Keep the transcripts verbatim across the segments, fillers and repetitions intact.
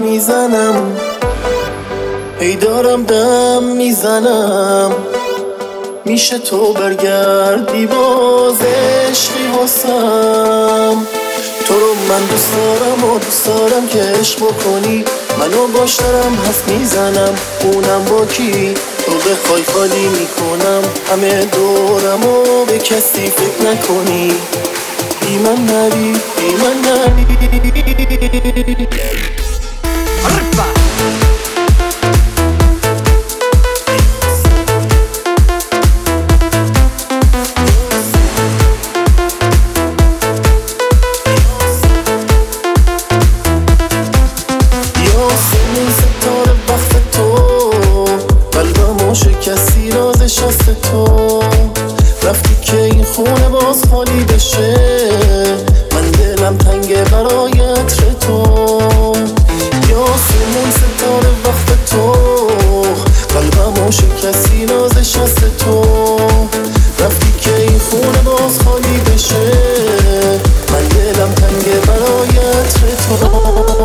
میزنم، ای دارم دم میزنم. میشه تو برگردی باز عشقی واسم. تو رو من دوست دارم و دوست دارم که عشق بکنی. منو باش دارم حرف میزنم، اونم با کی؟ تو بخوای خالی میکنم همه دورم و به کسی فکر نکنی. بی من نری، بی من نری. کسی رازش هست تو رفتی که این خونه باز خالی بشه. من دلم تنگه برای عطر تو. یا سمون ستاره وقت تو قلبم شکستی رازش هست تو رفتی که این خونه باز خالی بشه. من دلم تنگه برای عطر تو.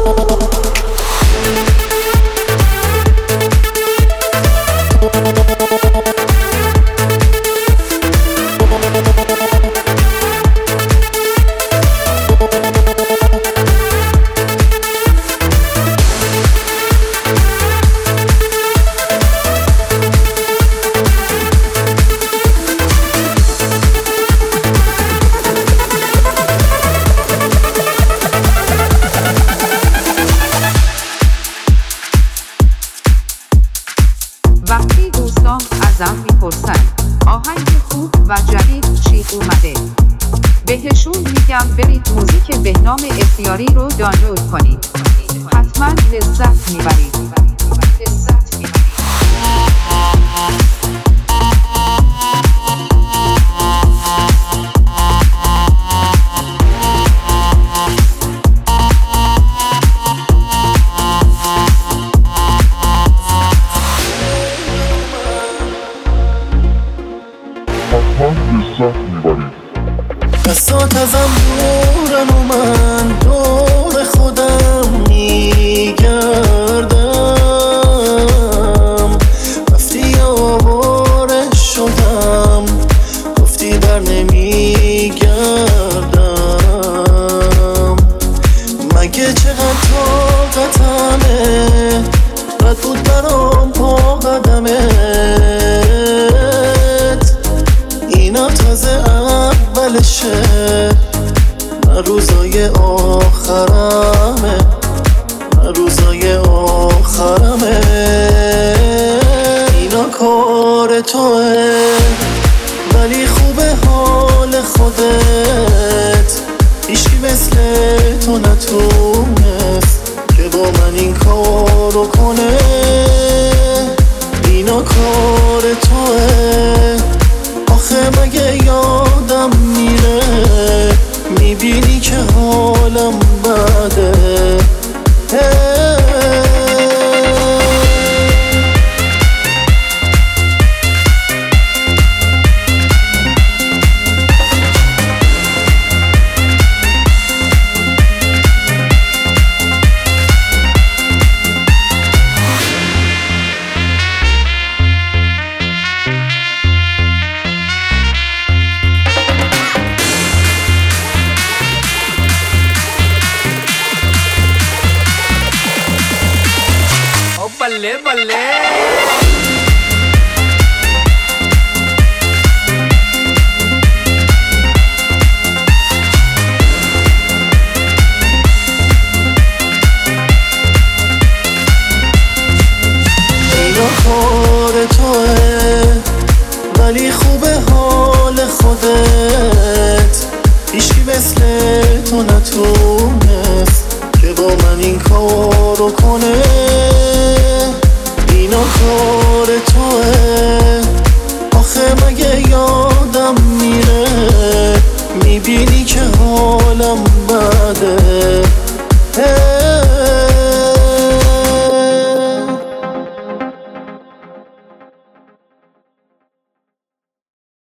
وقتی دوستان ازم میپرسن آهنگ خوب و جدید چی اومده، بهشون میگم برید موزیک بهنام اختیاری رو دانلود کنید، حتما لذت میبرید. لذت میبرید. دستات ازم دورن و من دور خودم میگردم. رفتی آواره شدم گفتی بر نمیگردم. مگه چقدر طاقتمه رد بود برام پا قدمت. اینا تازه اولشه نه روزای آخرمه، نه روزای آخرمه. اینا کار توه ولی خوبه حال خودت. هیچکی مثل تو نتونست که با من این کارو کنه. اینا کار توه آخه مگه یادم میره میبینی که حالم بده. बल्ले बल्ले اینا کار توه ولی خوبه حال خودت. هیچکی مثل تو نتونست که با من این کارو کنه.